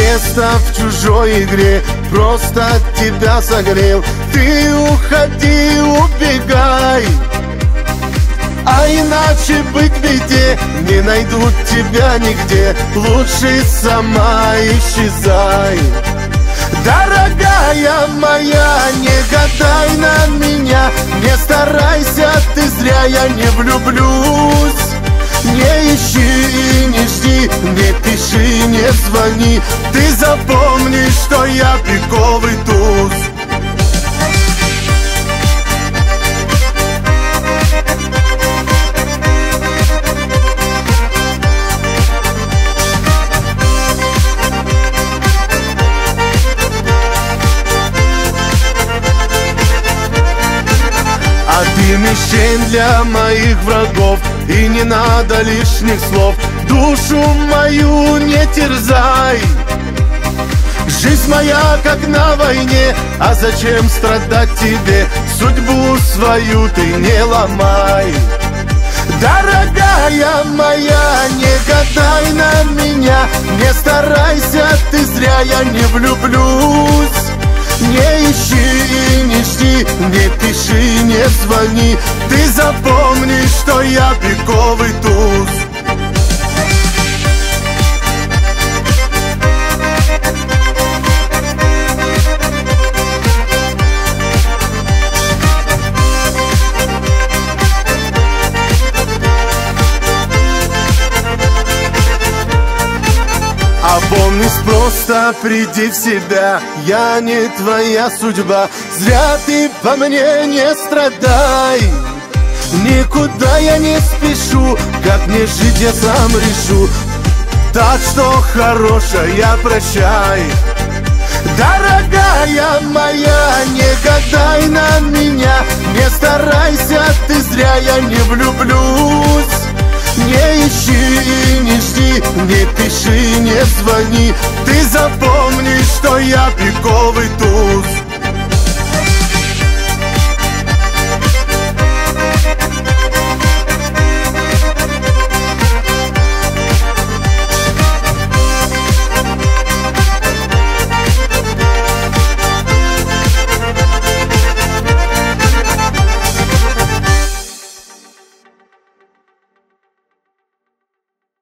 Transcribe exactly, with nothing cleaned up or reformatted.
место в чужой игре, просто тебя согрел. Ты уходи, убегай, а иначе быть в беде. Не найдут тебя нигде, лучше сама исчезай. Дорогая моя, не гадай на меня, не старайся ты зря, я не влюблюсь. Не ищи и не жди, не пиши, не звони. Ты запомни, что я пиковый туз. А ты мишень для моих врагов, и не надо лишних слов. Душу мою не терзай. Жизнь моя как на войне, а зачем страдать тебе? Судьбу свою ты не ломай. Дорогая моя, не гадай на меня, не старайся ты зря, я не влюблюсь. Не ищи и не жди, не пиши, не звони. Ты запомни, что я пиковый туз. Опомнись, просто приди в себя, я не твоя судьба. Зря ты по мне не страдай. Никуда я не спешу, как мне жить я сам решу. Так что, хорошая, прощай. Дорогая моя, не гадай на меня, не старайся ты зря, я не влюблюсь. Не ищи и не жди, не пиши, не звони. Ты запомни, что я пиковый туз.